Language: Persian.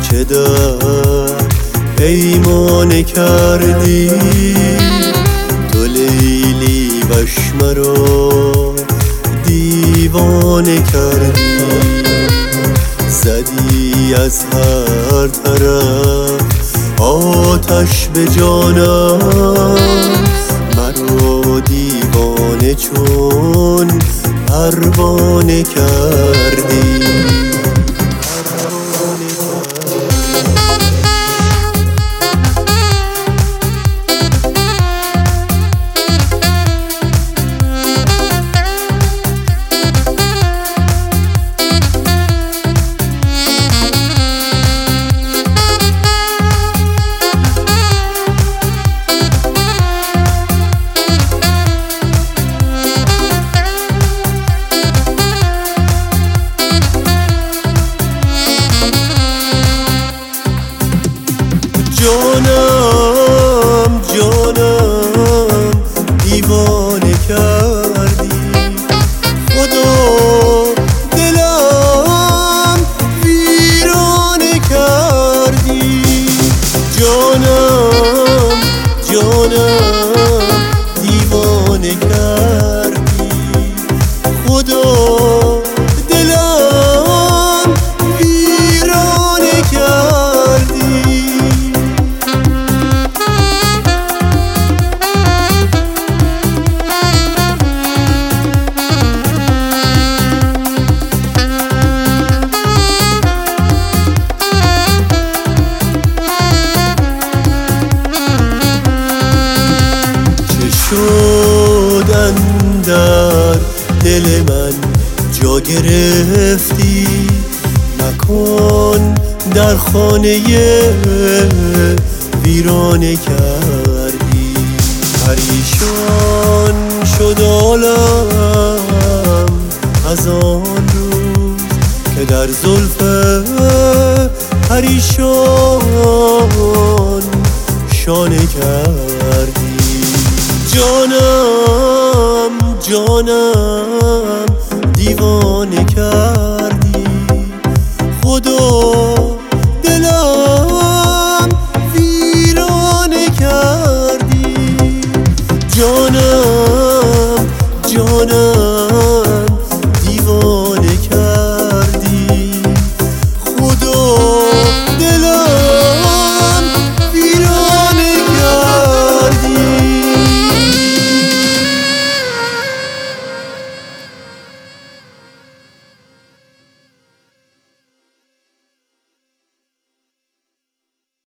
چه در پیمانه کردی تو لیلی وش مرا دیوانه کردی زدی از هر طرف آتش به جانم مرا دیوانه چون پروانه کردی جانم جانم دیوانه کردی خدا دلم ویرانه کردی جانم جانم دیوانه کردی خدا دلم ویرانه کردی شد اندر دل من جا گرفتی مکان در خانه ویرانه کردی پریشان شد عالم از آن روز که در زلف پریشان شانه کردی جانم جانم دیوانه کردی